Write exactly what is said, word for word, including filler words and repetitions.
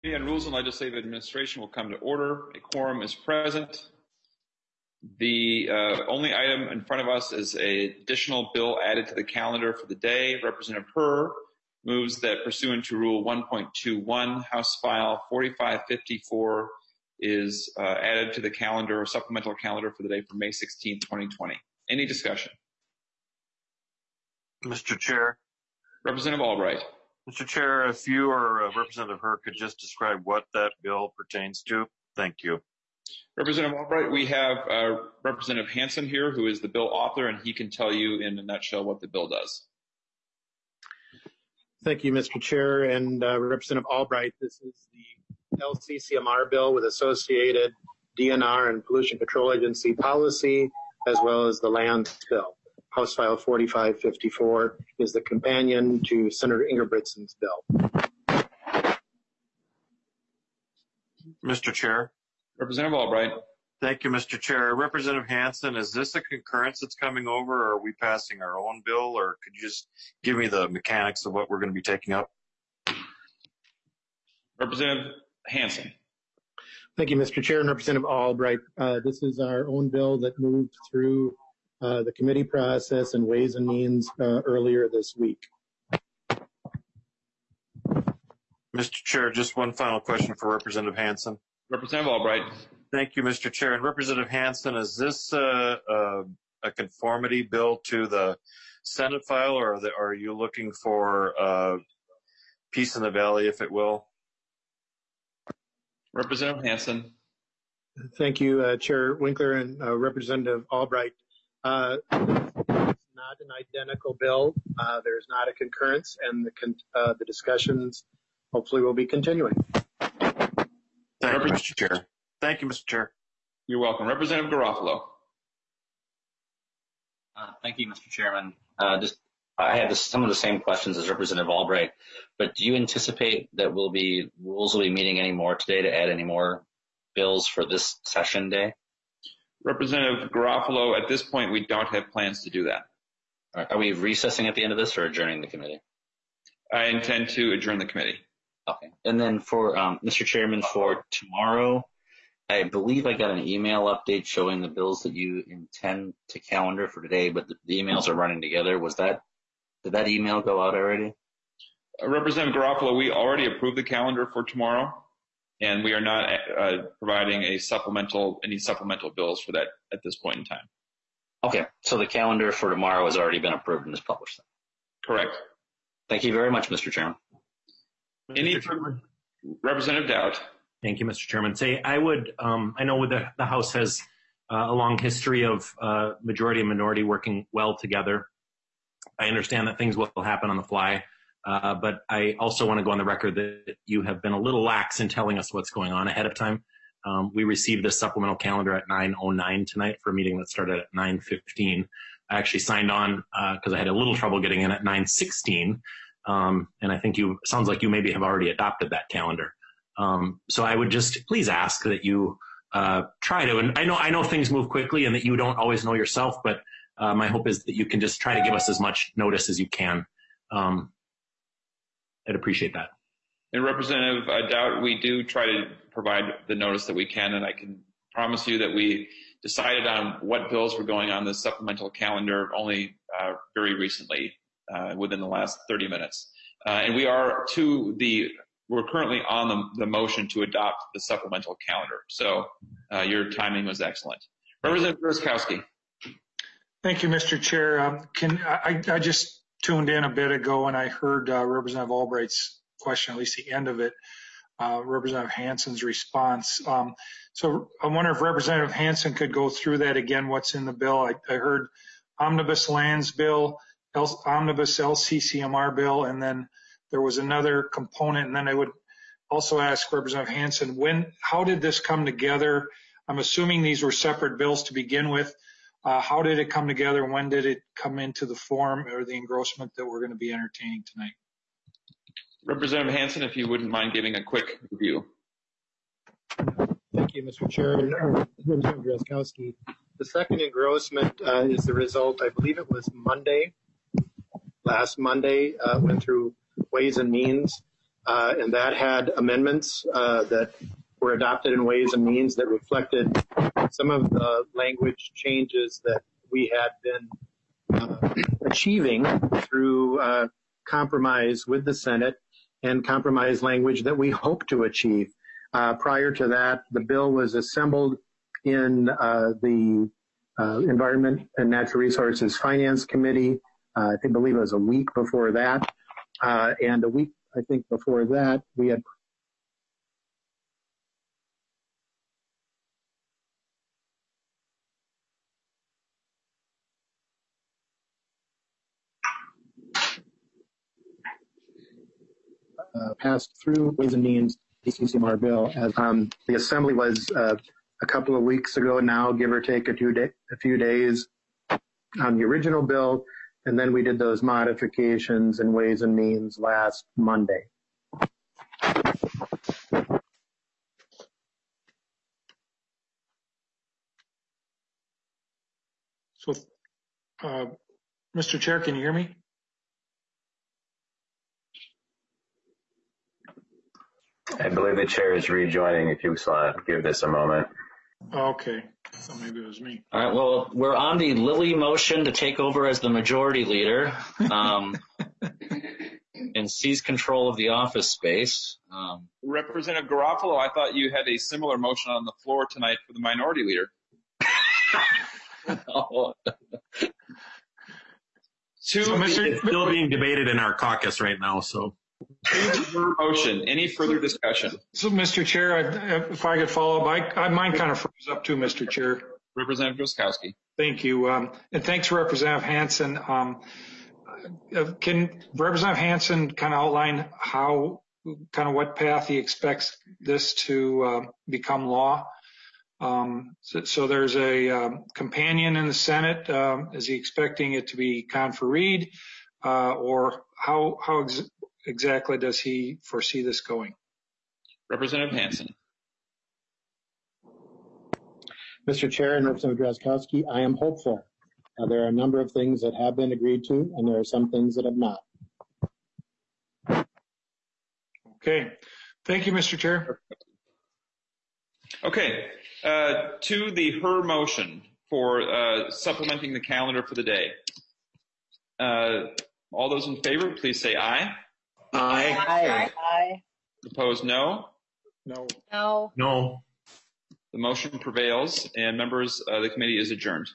On Rules and Legislative Administration will come to order. A quorum is present. The uh, only item in front of us is an additional bill added to the calendar for the day. Representative Herr moves that pursuant to Rule one point two one, House File forty-five fifty-four is uh, added to the calendar, or supplemental calendar for the day for May sixteenth, twenty twenty. Any discussion? Mister Chair. Representative Albright. Mister Chair, if you or uh, Representative Herr could just describe what that bill pertains to. Thank you. Representative Albright, we have uh, Representative Hansen here, who is the bill author, and he can tell you in a nutshell what the bill does. Thank you, Mister Chair, and uh, Representative Albright. This is the L C C M R bill with associated D N R and Pollution Control Agency policy, as well as the lands bill. House File forty-five fifty-four is the companion to Senator Ingebrigtsen's bill. Mister Chair. Representative Albright. Thank you, Mister Chair. Representative Hansen, is this a concurrence that's coming over, or are we passing our own bill, or could you just give me the mechanics of what we're going to be taking up? Representative Hansen. Thank you, Mister Chair and Representative Albright. Uh, this is our own bill that moved through uh, the committee process and Ways and Means uh, earlier this week. Mister Chair, just one final question for Representative Hansen. Representative Albright. Thank you, Mister Chair. And Representative Hansen, is this uh, uh, a conformity bill to the Senate file, or are, the, are you looking for uh, peace in the valley, if it will? Representative Hansen. Thank you, uh, Chair Winkler and uh, Representative Albright. Uh, it's not an identical bill. Uh, there's not a concurrence, and the, con uh, the discussions hopefully will be continuing. Thank you, Mister Chair. Thank you, Mister Chair. You're welcome. Representative Garofalo. Uh, thank you, Mister Chairman. Uh, just, I had this, some of the same questions as Representative Albright, but do you anticipate that we'll be, rules will be meeting any more today to add any more bills for this session day? Representative Garofalo, at this point, we don't have plans to do that. Are, are we recessing at the end of this or adjourning the committee? I intend to adjourn the committee. Okay. And then for um, Mister Chairman, for tomorrow, I believe I got an email update showing the bills that you intend to calendar for today, but the, the emails are running together. Was that, did that email go out already? Uh, Representative Garofalo, we already approved the calendar for tomorrow, and we are not uh, providing a supplemental, any supplemental bills for that at this point in time. Okay. So the calendar for tomorrow has already been approved and is published. Correct. Thank you very much, Mister Chairman. Any Representative Dowd. Thank you, Mister Chairman. Say, I would, um, I know the, the House has uh, a long history of uh, majority and minority working well together. I understand that things will happen on the fly, uh, but I also want to go on the record that you have been a little lax in telling us what's going on ahead of time. Um, we received this supplemental calendar at nine oh nine tonight for a meeting that started at nine fifteen. I actually signed on because uh, I had a little trouble getting in at nine sixteen. Um, and I think you, sounds like you maybe have already adopted that calendar. Um, so I would just please ask that you, uh, try to, and I know, I know things move quickly and that you don't always know yourself, but, uh, my hope is that you can just try to give us as much notice as you can. Um, I'd appreciate that. And Representative uh, Dowd, we do try to provide the notice that we can, and I can promise you that we decided on what bills were going on this supplemental calendar only, uh, very recently. Uh, within the last thirty minutes. Uh, and we are to the, we're currently on the, the motion to adopt the supplemental calendar. So uh, your timing was excellent. Representative Drazkowski. Thank you, Mister Chair. Um, can I, I just tuned in a bit ago and I heard uh, Representative Albright's question, at least the end of it, uh, Representative Hansen's response. Um, so I wonder if Representative Hansen could go through that again, what's in the bill. I, I heard omnibus lands bill, L, omnibus L C C M R bill, and then there was another component. And then I would also ask Representative Hansen, when, how did this come together? I'm assuming these were separate bills to begin with. Uh, how did it come together? When did it come into the form or the engrossment that we're going to be entertaining tonight? Representative Hansen, if you wouldn't mind giving a quick review. Thank you, Mister Chair. Uh, Representative Drazkowski. The second engrossment uh, is the result, I believe it was Monday. Last Monday, uh, went through Ways and Means. uh, and that had amendments uh, that were adopted in Ways and Means that reflected some of the language changes that we had been uh, achieving through uh, compromise with the Senate and compromise language that we hope to achieve. Uh, prior to that, the bill was assembled in uh, the uh, Environment and Natural Resources Finance Committee. Uh, I think, believe it was a week before that. Uh, and a week, I think, before that, we had uh, passed through Ways and Means the C C M R bill. As um, the assembly was uh, a couple of weeks ago now, give or take a few, day, a few days on the original bill, and then we did those modifications in Ways and Means last Monday. So, uh, Mister Chair, can you hear me? I believe the chair is rejoining. If you uh, give this a moment. Okay, so maybe it was me. All right, well, we're on the Lilly motion to take over as the majority leader um, and seize control of the office space. Um, Representative Garofalo, I thought you had a similar motion on the floor tonight for the minority leader. oh. Two, So, Mister It's still being debated in our caucus right now, so. motion. Any further discussion? So, Mister Chair, I, if I could follow up, I, I, mine kind of froze up too, Mister Chair. Representative Drazkowski. Thank you. Um, and thanks, Representative Hansen. Um, uh, can Representative Hansen kind of outline how, kind of what path he expects this to uh, become law? Um, so, so there's a um, companion in the Senate. Um, is he expecting it to be confereed, uh, or how how ex exactly does he foresee this going? Representative Hansen. Mister Chair and Representative Drazkowski, I am hopeful. Uh, there are a number of things that have been agreed to, and there are some things that have not. Okay. Thank you, Mister Chair. Okay. Uh, to the her motion for uh, supplementing the calendar for the day. Uh, all those in favor, please say aye. Aye. Aye. Aye. Opposed, no. No. No. No. The motion prevails, and members, uh, the committee is adjourned.